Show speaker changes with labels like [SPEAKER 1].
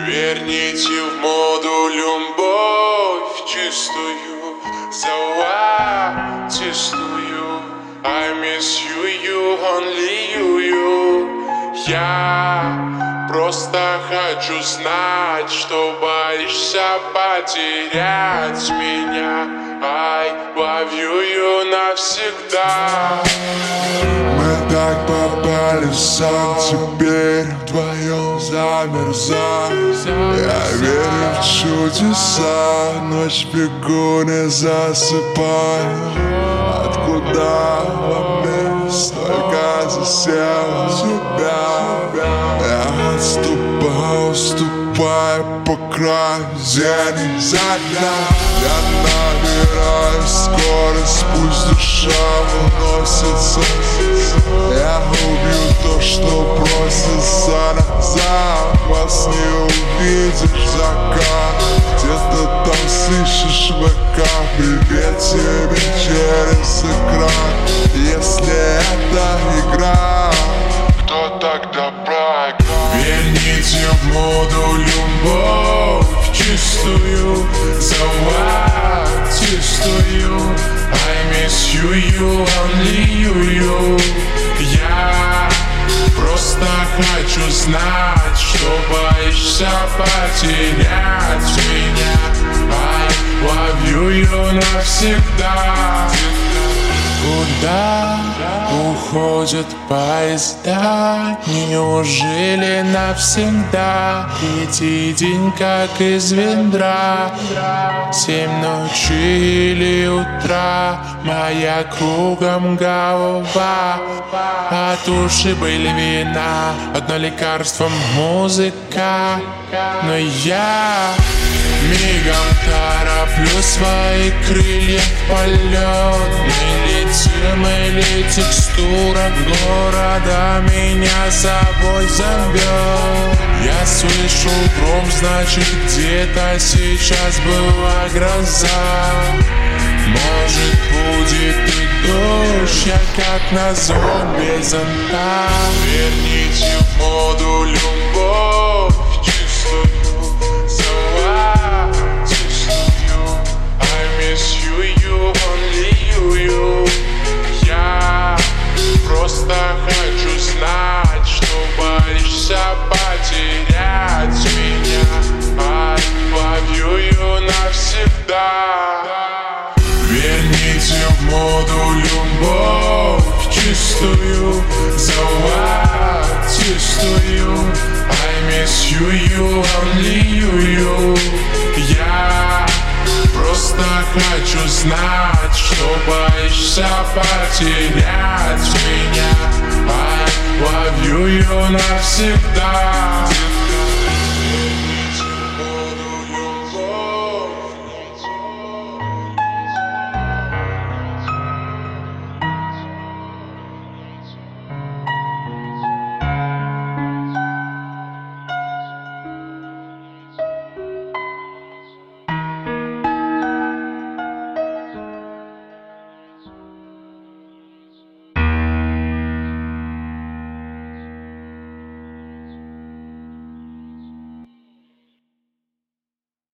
[SPEAKER 1] Верните в моду любовь чистую, золотистую. I miss you, you, only you. Я просто хочу знать, что боишься потерять меня. I love you навсегда.
[SPEAKER 2] Мы так попали в сон, теперь вдвоем замерзаем. Я верю в чудеса, ночь бегу, не засыпаю. Откуда во мне столько засел тебя? Я ступаю по краю, день за днем. Я набираю скорость, пусть душа уносится. Я убью то, что просится назад. Вас не увидишь закат. Где-то там слышишь ВК. Привет тебе через экран. Если это игра, кто тогда проиграет?
[SPEAKER 1] Верните в моду любовь чистую, золотистую. I miss you, you, only you. Я просто хочу знать, что боишься потерять меня. I love you навсегда. Куда уходят поезда? Неужели навсегда? Третий день как из ведра. 7 ночи или утра, моя кругом голова. От ушибы или вина, одно лекарство музыка. Но я мигом тороплю свои крылья в полет. Мы летим, или текстура города меня с собой зовет. Я слышу гром, значит где-то сейчас была гроза. Может будет и дождь, я как назло без зонта. Верните в моду любовь чистую, золотистую. I miss you, you, only you. Я просто хочу знать, что боишься потерять меня. I love you навсегда. Верните в моду любовь чистую, золотистую. I miss you, you, only you. Я просто хочу знать, что боишься потерять меня. I love you навсегда.